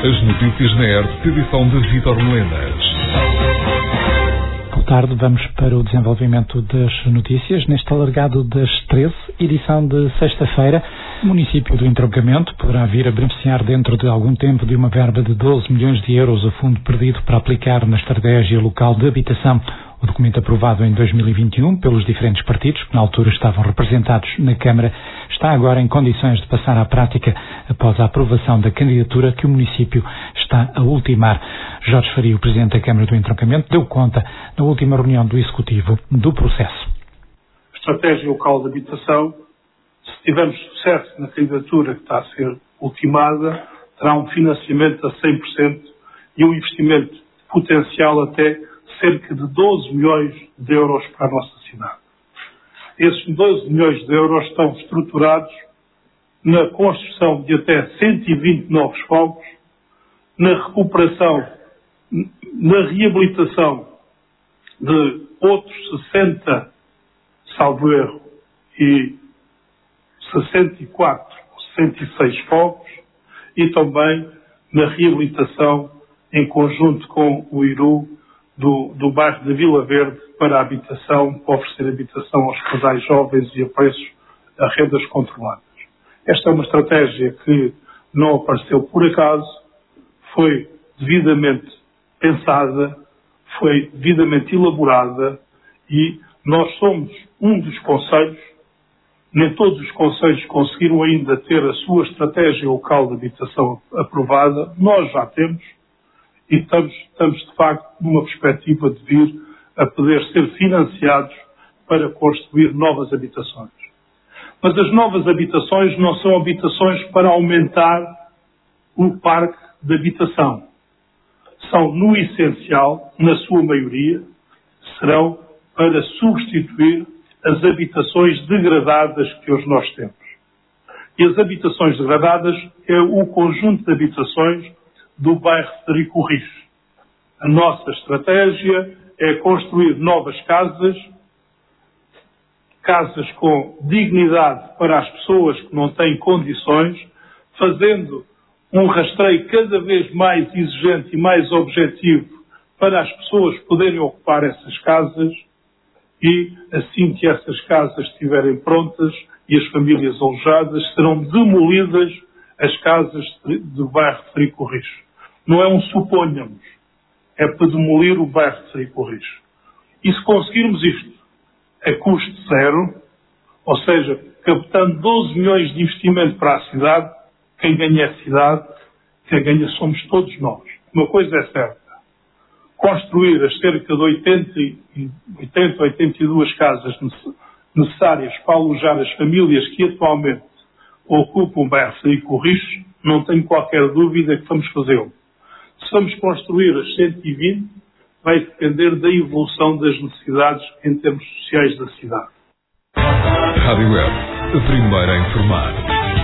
As notícias na ERT, edição de Vítor Melenas. Boa tarde, vamos para o desenvolvimento das notícias. Neste alargado das 13, edição de sexta-feira, o município do Entroncamento poderá vir a beneficiar dentro de algum tempo de uma verba de 12 milhões de euros, o fundo perdido para aplicar na estratégia local de habitação. O documento aprovado em 2021 pelos diferentes partidos, que na altura estavam representados na Câmara, está agora em condições de passar à prática após a aprovação da candidatura que o município está a ultimar. Jorge Faria, o Presidente da Câmara do Entroncamento, deu conta, na última reunião do Executivo, do processo. A estratégia local de habitação, se tivermos sucesso na candidatura que está a ser ultimada, terá um financiamento a 100% e um investimento potencial até cerca de 12 milhões de euros para a nossa cidade. Esses 12 milhões de euros estão estruturados na construção de até 120 novos fogos, na recuperação, na reabilitação de outros 60, salvo erro, e 64 ou 66 fogos, e também na reabilitação em conjunto com o IRU do bairro de Vila Verde para a habitação, para oferecer habitação aos casais jovens e a preços a rendas controladas. Esta é uma estratégia que não apareceu por acaso, foi devidamente pensada, foi devidamente elaborada e nós somos um dos concelhos, nem todos os concelhos conseguiram ainda ter a sua estratégia local de habitação aprovada, nós já temos, e estamos de facto numa perspectiva de vir a poder ser financiados para construir novas habitações. Mas as novas habitações não são habitações para aumentar o parque de habitação. São, no essencial, na sua maioria, serão para substituir as habitações degradadas que hoje nós temos. E as habitações degradadas é o conjunto de habitações do bairro Frederico Rios. A nossa estratégia é construir novas casas com dignidade para as pessoas que não têm condições, fazendo um rastreio cada vez mais exigente e mais objetivo para as pessoas poderem ocupar essas casas e, assim que essas casas estiverem prontas e as famílias alojadas, serão demolidas as casas do bairro de Frederico Rios. Não é um suponhamos, é para demolir o bairro de Frederico Rios. E se conseguirmos isto a custo zero, ou seja, captando 12 milhões de investimento para a cidade, quem ganha é a cidade, quem ganha somos todos nós. Uma coisa é certa, construir as cerca de 82 casas necessárias para alojar as famílias que atualmente ocupam o bairro Frederico Rios, não tenho qualquer dúvida que vamos fazê-lo. Se vamos construir as 120, vai depender da evolução das necessidades em termos sociais da cidade. Rádio Web, a primeira a informar.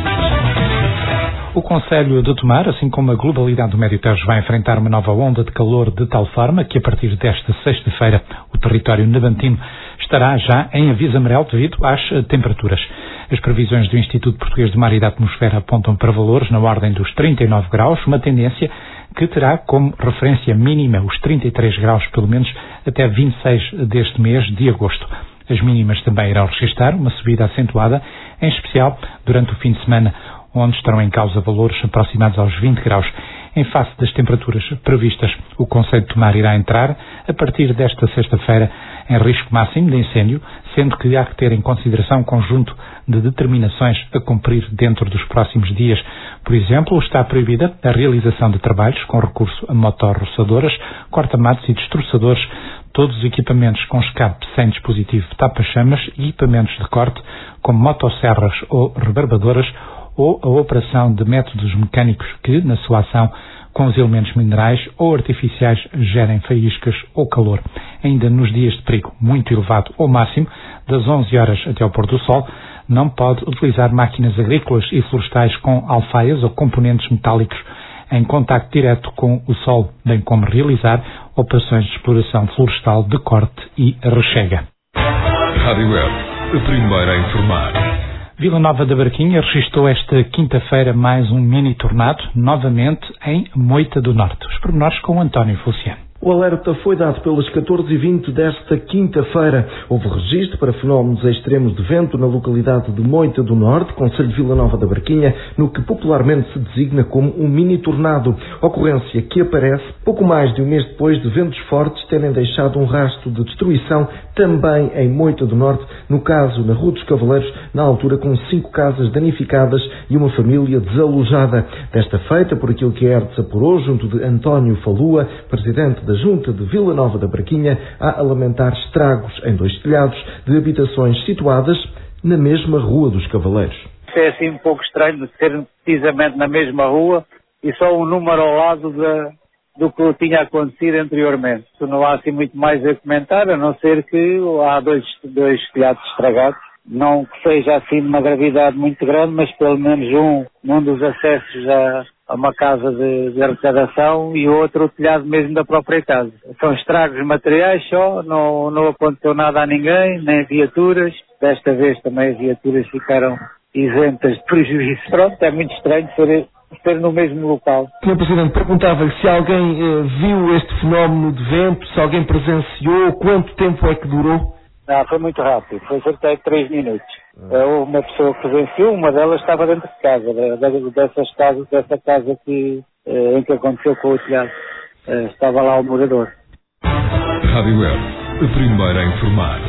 O Concelho de Tomar, assim como a globalidade do Médio Tejo, vai enfrentar uma nova onda de calor de tal forma que a partir desta sexta-feira o território navantino estará já em aviso amarelo devido às temperaturas. As previsões do Instituto Português do Mar e da Atmosfera apontam para valores na ordem dos 39 graus, uma tendência que terá como referência mínima os 33 graus, pelo menos até 26 deste mês de agosto. As mínimas também irão registrar uma subida acentuada, em especial durante o fim de semana, onde estarão em causa valores aproximados aos 20 graus. Em face das temperaturas previstas, o Concelho de Tomar irá entrar, a partir desta sexta-feira, em risco máximo de incêndio, sendo que há que ter em consideração um conjunto de determinações a cumprir dentro dos próximos dias. Por exemplo, está proibida a realização de trabalhos com recurso a motorroçadoras, corta-matos e destroçadores, todos os equipamentos com escape sem dispositivo tapa-chamas e equipamentos de corte, como motosserras ou rebarbadoras, ou a operação de métodos mecânicos que, na sua ação com os elementos minerais ou artificiais, gerem faíscas ou calor. Ainda nos dias de perigo muito elevado ou máximo, das 11 horas até ao pôr do sol, não pode utilizar máquinas agrícolas e florestais com alfaias ou componentes metálicos em contacto direto com o solo, bem como realizar operações de exploração florestal de corte e rechega. Rádio Web, a primeira a informar. Vila Nova da Barquinha registrou esta quinta-feira mais um mini tornado, novamente em Moita do Norte. Os pormenores com António Feliciano. O alerta foi dado pelas 14h20 desta quinta-feira. Houve registro para fenómenos extremos de vento na localidade de Moita do Norte, concelho de Vila Nova da Barquinha, no que popularmente se designa como um mini-tornado. Ocorrência que aparece pouco mais de um mês depois de ventos fortes terem deixado um rastro de destruição também em Moita do Norte, no caso na Rua dos Cavaleiros, na altura com 5 casas danificadas e uma família desalojada. Desta feita, por aquilo que a ERTS apurou, junto de António Falua, presidente da Junta de Vila Nova da Barquinha, a lamentar estragos em 2 telhados de habitações situadas na mesma Rua dos Cavaleiros. É assim um pouco estranho de ser precisamente na mesma rua e só um número ao lado do que tinha acontecido anteriormente. Não há assim muito mais a comentar, a não ser que há dois telhados estragados. Não que seja assim de uma gravidade muito grande, mas pelo menos um dos acessos a uma casa de arrecadação e outro o telhado mesmo da própria casa. São estragos materiais só, não aconteceu nada a ninguém, nem viaturas. Desta vez também as viaturas ficaram isentas de prejuízo. Pronto, é muito estranho ser no mesmo local. Sr. Presidente, perguntava-lhe se alguém viu este fenómeno de vento, se alguém presenciou, quanto tempo é que durou? Não, foi muito rápido, foi cerca de 3 minutos. Houve uma pessoa que presenciou, uma delas estava dentro de casa, dessa casa em que aconteceu com o telhado. Estava lá o morador. Rádio Web, a primeira a informar.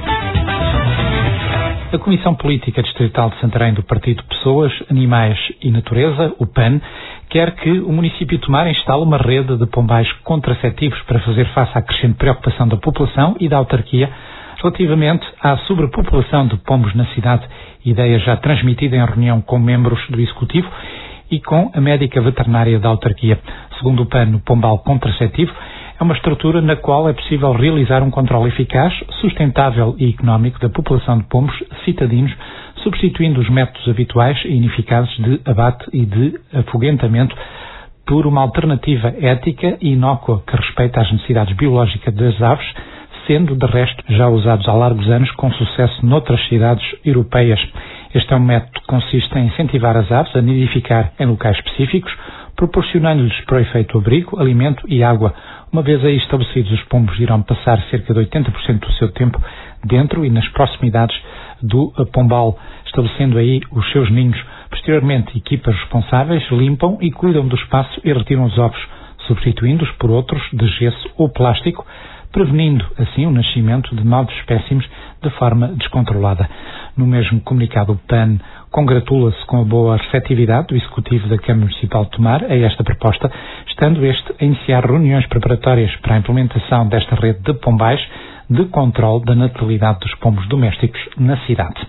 A Comissão Política Distrital de Santarém do Partido Pessoas, Animais e Natureza, o PAN, quer que o município de Tomar instale uma rede de pombais contraceptivos para fazer face à crescente preocupação da população e da autarquia relativamente à sobrepopulação de pombos na cidade, ideia já transmitida em reunião com membros do Executivo e com a médica veterinária da autarquia. Segundo o PAN, o pombal contraceptivo é uma estrutura na qual é possível realizar um controle eficaz, sustentável e económico da população de pombos citadinos, substituindo os métodos habituais e ineficazes de abate e de afugentamento por uma alternativa ética e inócua que respeita as necessidades biológicas das aves, sendo, de resto, já usados há largos anos com sucesso noutras cidades europeias. Este é um método que consiste em incentivar as aves a nidificar em locais específicos, proporcionando-lhes para o efeito abrigo, alimento e água. Uma vez aí estabelecidos, os pombos irão passar cerca de 80% do seu tempo dentro e nas proximidades do pombal, estabelecendo aí os seus ninhos. Posteriormente, equipas responsáveis limpam e cuidam do espaço e retiram os ovos, substituindo-os por outros de gesso ou plástico, prevenindo assim o nascimento de novos espécimes de forma descontrolada. No mesmo comunicado, o PAN congratula-se com a boa receptividade do Executivo da Câmara Municipal de Tomar a esta proposta, estando este a iniciar reuniões preparatórias para a implementação desta rede de pombais de controle da natalidade dos pombos domésticos na cidade.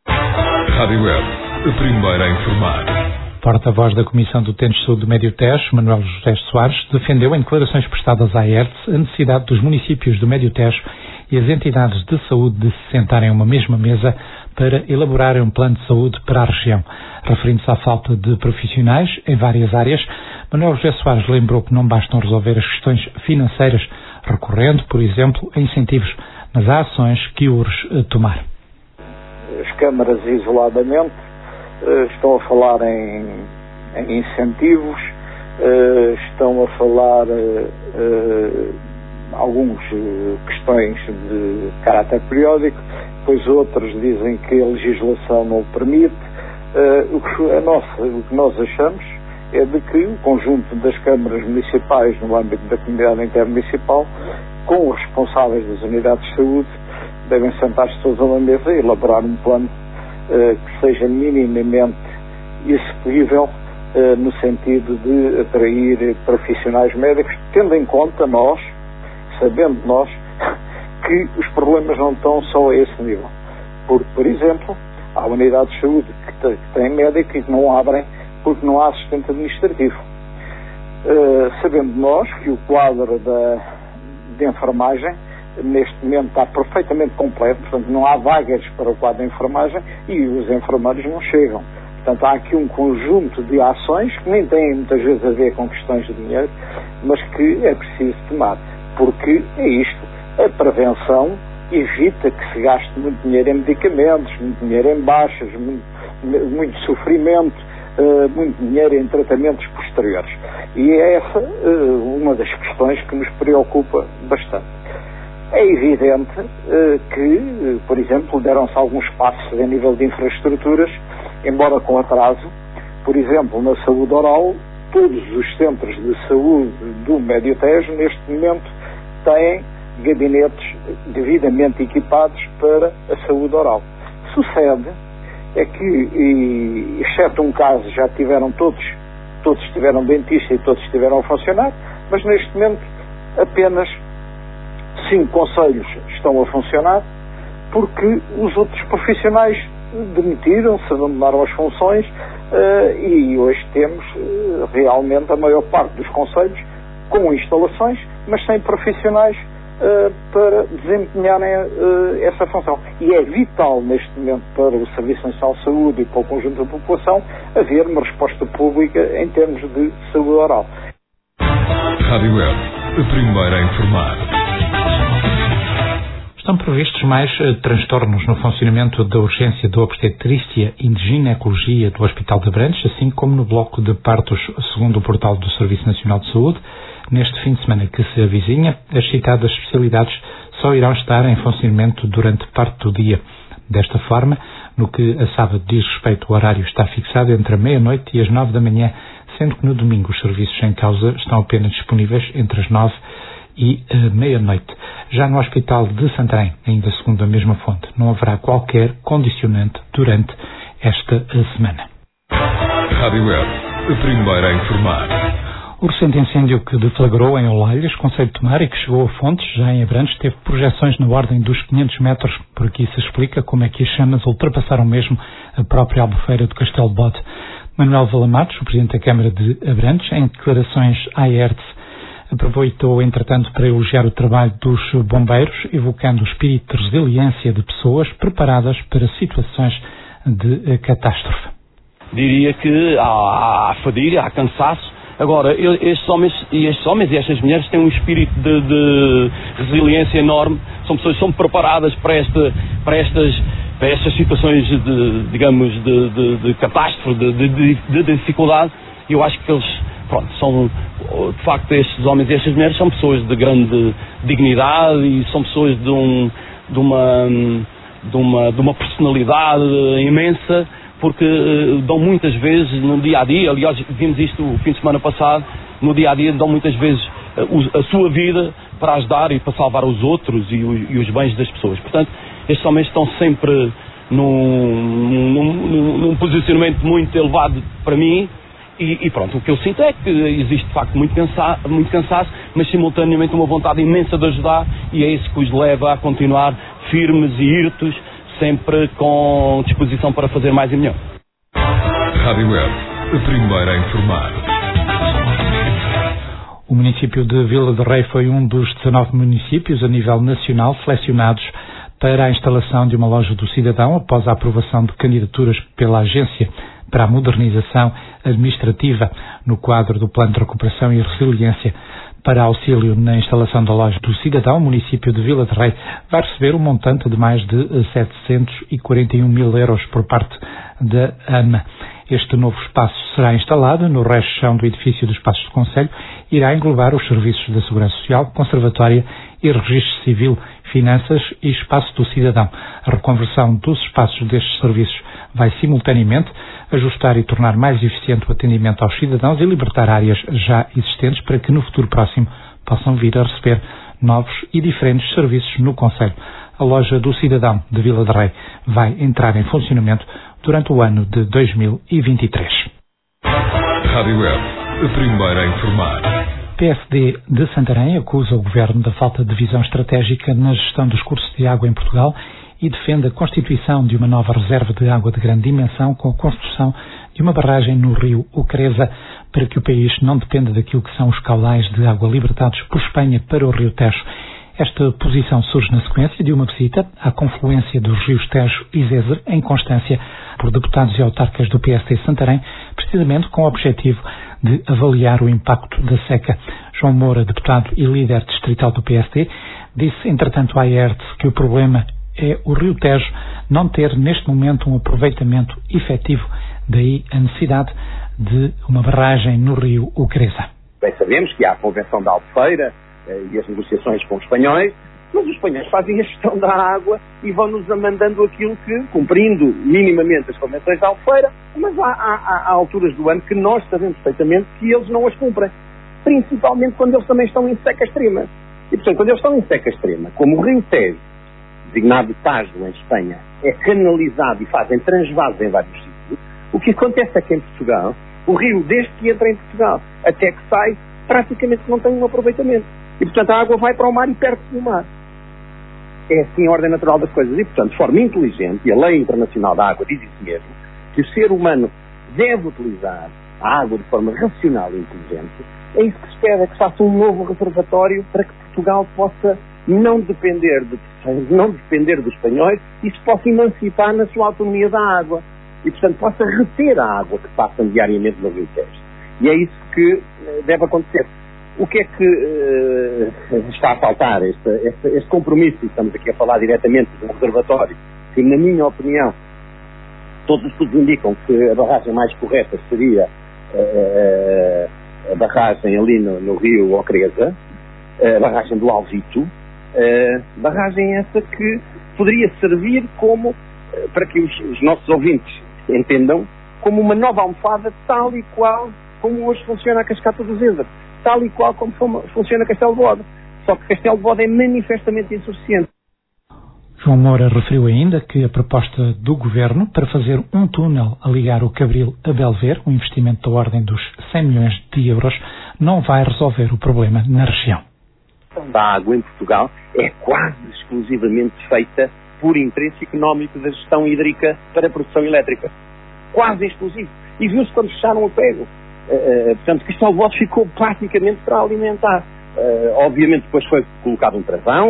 Rádio Web, a primeira a informar. Porta-voz da Comissão do Utentes de Saúde do Médio Tejo, Manuel José Soares, defendeu em declarações prestadas à ERTS a necessidade dos municípios do Médio Tejo e as entidades de saúde de se sentarem a uma mesma mesa para elaborarem um plano de saúde para a região. Referindo-se à falta de profissionais em várias áreas, Manuel José Soares lembrou que não bastam resolver as questões financeiras, recorrendo, por exemplo, a incentivos, mas há ações que urge tomar. As câmaras isoladamente estão a falar em incentivos, estão a falar algumas questões de caráter periódico, depois outros dizem que a legislação não o permite. O que nós achamos é de que o conjunto das câmaras municipais no âmbito da comunidade intermunicipal, com os responsáveis das unidades de saúde, devem sentar-se todos a uma mesa e elaborar um plano que seja minimamente execuível no sentido de atrair profissionais médicos, tendo em conta nós, sabendo nós, que os problemas não estão só a esse nível. Porque, por exemplo, há unidades de saúde que têm médico e que não abrem porque não há assistente administrativo. Sabendo nós que o quadro de enfermagem neste momento está perfeitamente completo, portanto não há vagas para o quadro de enfermagem e os enfermeiros não chegam. Portanto, há aqui um conjunto de ações que nem têm muitas vezes a ver com questões de dinheiro, mas que é preciso tomar, porque é isto, a prevenção evita que se gaste muito dinheiro em medicamentos, muito dinheiro em baixas, muito sofrimento, muito dinheiro em tratamentos posteriores. E é essa uma das questões que nos preocupa bastante. É evidente que, por exemplo, deram-se alguns passos a nível de infraestruturas, embora com atraso. Por exemplo, na saúde oral, todos os centros de saúde do Médio Tejo, neste momento, têm gabinetes devidamente equipados para a saúde oral. Sucede é que, exceto um caso, já tiveram todos tiveram dentista e todos estiveram a funcionar, mas neste momento apenas 5 concelhos estão a funcionar, porque os outros profissionais demitiram-se, abandonaram as funções, e hoje temos realmente a maior parte dos concelhos com instalações, mas sem profissionais para desempenharem essa função. E é vital neste momento para o Serviço Nacional de Saúde e para o conjunto da população haver uma resposta pública em termos de saúde oral. Rádio Web, a primeira a informar. Estão previstos mais transtornos no funcionamento da urgência de obstetrícia e de ginecologia do Hospital de Abrantes, assim como no bloco de partos, segundo o portal do Serviço Nacional de Saúde. Neste fim de semana que se avizinha, as citadas especialidades só irão estar em funcionamento durante parte do dia. Desta forma, no que a sábado diz respeito, o horário está fixado entre a meia-noite e as 9 da manhã, sendo que no domingo os serviços em causa estão apenas disponíveis entre as 9 e meia-noite. Já no Hospital de Santarém, ainda segundo a mesma fonte, não haverá qualquer condicionante durante esta semana. Rádio Web, a primeira a informar. O recente incêndio que deflagrou em Olalhas, concelho de Tomar, e que chegou a Fontes, já em Abrantes, teve projeções na ordem dos 500 metros. Por aqui se explica como é que as chamas ultrapassaram mesmo a própria albufeira do Castelo de Bode. Manuel Valamatos, o Presidente da Câmara de Abrantes, em declarações à ERTE, aproveitou, entretanto, para elogiar o trabalho dos bombeiros, evocando o espírito de resiliência de pessoas preparadas para situações de catástrofe. Diria que há fadiga, há cansaço. Agora, estes homens e estas mulheres têm um espírito de resiliência enorme, são pessoas que são preparadas para estas situações de catástrofe, de dificuldade, e eu acho que eles, são, de facto, estes homens e estas mulheres são pessoas de grande dignidade e são pessoas de uma personalidade imensa, porque dão muitas vezes no dia-a-dia, aliás, vimos isto o fim de semana passado, no dia-a-dia dão muitas vezes a sua vida para ajudar e para salvar os outros e os bens das pessoas. Portanto, estes homens estão sempre num posicionamento muito elevado para mim e pronto, o que eu sinto é que existe de facto muito cansaço, mas simultaneamente uma vontade imensa de ajudar, e é isso que os leva a continuar firmes e hirtos, sempre com disposição para fazer mais e melhor. Rádio Web, a primeira a informar. O município de Vila de Rei foi um dos 19 municípios a nível nacional selecionados para a instalação de uma loja do cidadão após a aprovação de candidaturas pela Agência para a Modernização Administrativa no quadro do Plano de Recuperação e Resiliência. Para auxílio na instalação da loja do cidadão, o município de Vila de Rei vai receber um montante de mais de 741 mil euros por parte da AMA. Este novo espaço será instalado no resto do edifício dos Passos do Concelho e irá englobar os serviços da Segurança Social, Conservatória e Registro Civil, Finanças e Espaço do Cidadão. A reconversão dos espaços destes serviços vai simultaneamente ajustar e tornar mais eficiente o atendimento aos cidadãos e libertar áreas já existentes para que no futuro próximo possam vir a receber novos e diferentes serviços no concelho. A loja do cidadão de Vila de Rei vai entrar em funcionamento durante o ano de 2023. Rádio Web, a primeira a informar. PSD de Santarém acusa o Governo da falta de visão estratégica na gestão dos cursos de água em Portugal e defende a constituição de uma nova reserva de água de grande dimensão com a construção de uma barragem no rio Ucreza para que o país não dependa daquilo que são os caudais de água libertados por Espanha para o rio Tejo. Esta posição surge na sequência de uma visita à confluência dos rios Tejo e Zezer em Constância por deputados e autarcas do PSD Santarém, precisamente com o objetivo de avaliar o impacto da seca. João Moura, deputado e líder distrital do PSD, disse, entretanto, à ERTE que o problema é o Rio Tejo não ter neste momento um aproveitamento efetivo, daí a necessidade de uma barragem no rio Ugreza. Bem, sabemos que há a Convenção da Albufeira e as negociações com os espanhóis, mas os espanhóis fazem a gestão da água e vão-nos mandando aquilo que, cumprindo minimamente as convenções da Albufeira, mas há alturas do ano que nós sabemos perfeitamente que eles não as cumprem, principalmente quando eles também estão em seca extrema. E, portanto, quando eles estão em seca extrema, como o Rio Tejo, designado Tajo em Espanha, é canalizado e fazem transvasos em vários sítios, o que acontece é que em Portugal, o rio, desde que entra em Portugal até que sai, praticamente não tem um aproveitamento. E, portanto, a água vai para o mar e perde-se no mar. É assim a ordem natural das coisas. E, portanto, de forma inteligente, e a Lei Internacional da Água diz isso mesmo, que o ser humano deve utilizar a água de forma racional e inteligente, é isso que se pede, é que se faça um novo reservatório para que Portugal possa não depender de terceiros, não depender dos espanhóis e se possa emancipar na sua autonomia da água. E, portanto, possa reter a água que passam diariamente no Rio Tejo. E é isso que deve acontecer. O que é que está a faltar? Este compromisso, e estamos aqui a falar diretamente de um reservatório, que, na minha opinião, todos os estudos indicam que a barragem mais correta seria a barragem ali no rio Ocreza, a barragem do Alvito, barragem essa que poderia servir como, para que os nossos ouvintes entendam, como uma nova almofada, tal e qual como hoje funciona a Cascata do Zézer, tal e qual como funciona Castelo de Bode. Só que Castelo de Bode é manifestamente insuficiente. João Moura referiu ainda que a proposta do Governo para fazer um túnel a ligar o Cabril a Belver, um investimento da ordem dos 100 milhões de euros, não vai resolver o problema na região. A água em Portugal é quase exclusivamente feita por interesse económico da gestão hídrica para a produção elétrica. Quase exclusivo. E viu-se quando fecharam o pego. Portanto, Castelo de Bode ficou praticamente para alimentar. Obviamente depois foi colocado um travão,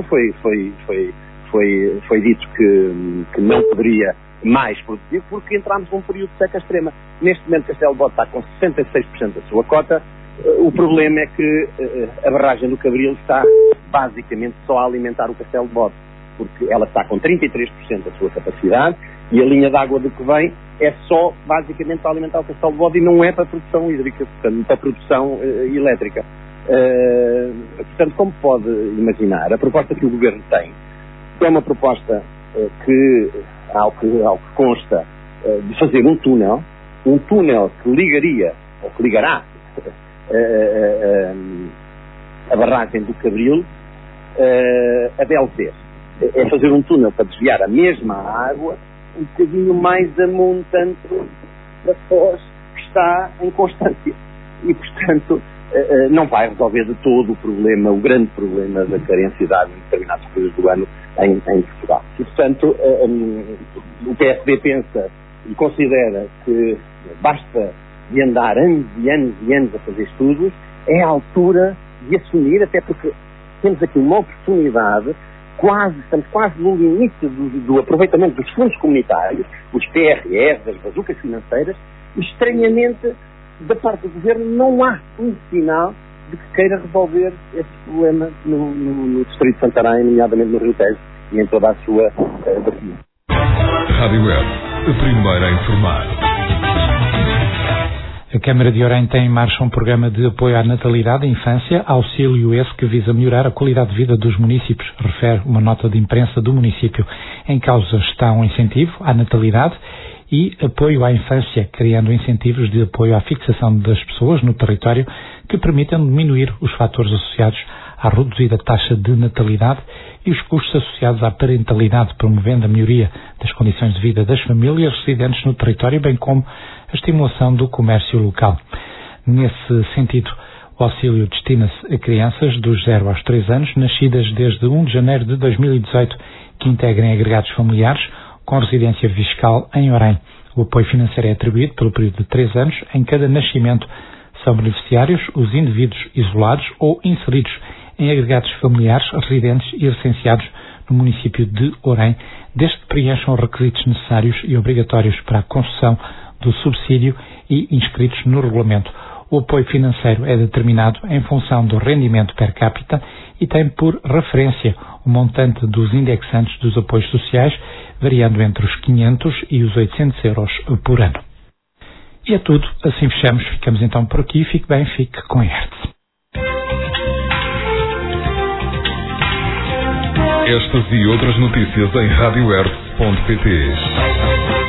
foi dito que não poderia mais produzir porque entramos num período de seca extrema. Neste momento Castelo de Bode está com 66% da sua cota. O problema é que a barragem do Cabril está basicamente só a alimentar o Castelo de Bode, porque ela está com 33% da sua capacidade e a linha de água do que vem é só basicamente para alimentar o Castelo de Bode e não é para a produção hídrica, portanto, para a produção elétrica. Portanto, como pode imaginar, a proposta que o Governo tem é uma proposta que, ao que consta, de fazer um túnel que ligaria, ou que ligará a barragem do Cabril a Belver. É fazer um túnel para desviar a mesma água um bocadinho mais a montante da Foz, que está em constância. E, portanto, não vai resolver de todo o problema, o grande problema da carência de água em determinados períodos do ano em Portugal. E, portanto, o PSD pensa e considera que basta de andar anos e anos e anos a fazer estudos, é a altura de assumir, até porque temos aqui uma oportunidade, estamos quase no limite do aproveitamento dos fundos comunitários, os PRRs, as bazucas financeiras, e estranhamente, da parte do Governo, não há um sinal de que queira resolver esse problema no Distrito de Santarém, nomeadamente no Rio Tejo e em toda a sua bacia. Rádio Web, a primeira a informar. A Câmara de Orem tem em marcha um programa de apoio à natalidade e infância, auxílio esse que visa melhorar a qualidade de vida dos municípios, refere uma nota de imprensa do município. Em causa está um incentivo à natalidade e apoio à infância, criando incentivos de apoio à fixação das pessoas no território que permitam diminuir os fatores associados à reduzida taxa de natalidade e os custos associados à parentalidade, promovendo a melhoria das condições de vida das famílias residentes no território, bem como a estimulação do comércio local. Nesse sentido, o auxílio destina-se a crianças dos 0 aos 3 anos, nascidas desde 1 de janeiro de 2018, que integrem agregados familiares com residência fiscal em Orem. O apoio financeiro é atribuído pelo período de 3 anos em cada nascimento. São beneficiários os indivíduos isolados ou inseridos em agregados familiares residentes e recenseados no município de Orem, desde que preencham os requisitos necessários e obrigatórios para a concessão do subsídio e inscritos no regulamento. O apoio financeiro é determinado em função do rendimento per capita e tem por referência o montante dos indexantes dos apoios sociais, variando entre os 500 e os 800 euros por ano. E é tudo. Assim fechamos. Ficamos então por aqui. Fique bem, fique com a Hertz. Estas e outras notícias em radiohertz.pt.